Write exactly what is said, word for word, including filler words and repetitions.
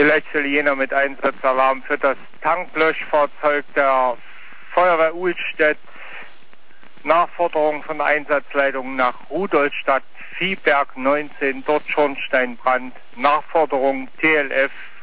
Letzte Jena mit Einsatzalarm für das Tanklöschfahrzeug der Feuerwehr Uhlstedt. Nachforderung von Einsatzleitung nach Rudolstadt, Viehberg neunzehn, dort Schornsteinbrand. Nachforderung T L F